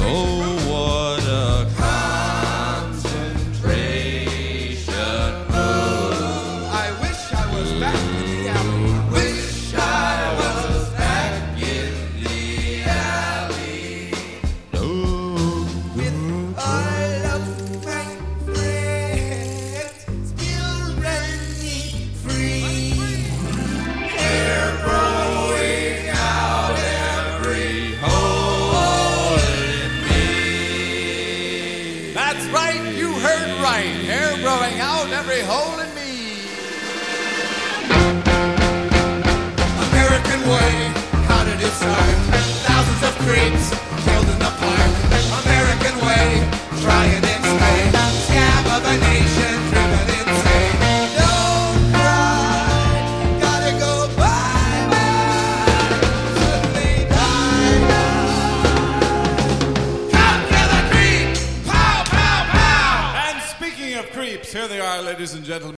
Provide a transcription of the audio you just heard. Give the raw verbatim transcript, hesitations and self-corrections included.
Oh, what a concentration move. I wish I was back in the alley. Wish I was back in the alley. With all of my friends still running free. Hair growing out every hole in me. That's right, you heard right. Hair growing out every hole in me. American way, how did it start? Thousands of creeps killed in the park. American way, trying in Spain. Scam of a nation, driven insane. Don't cry, gotta go bye-bye. Suddenly die now. Come to the creep, pow, pow, pow. And speaking of creeps, here they are, ladies and gentlemen.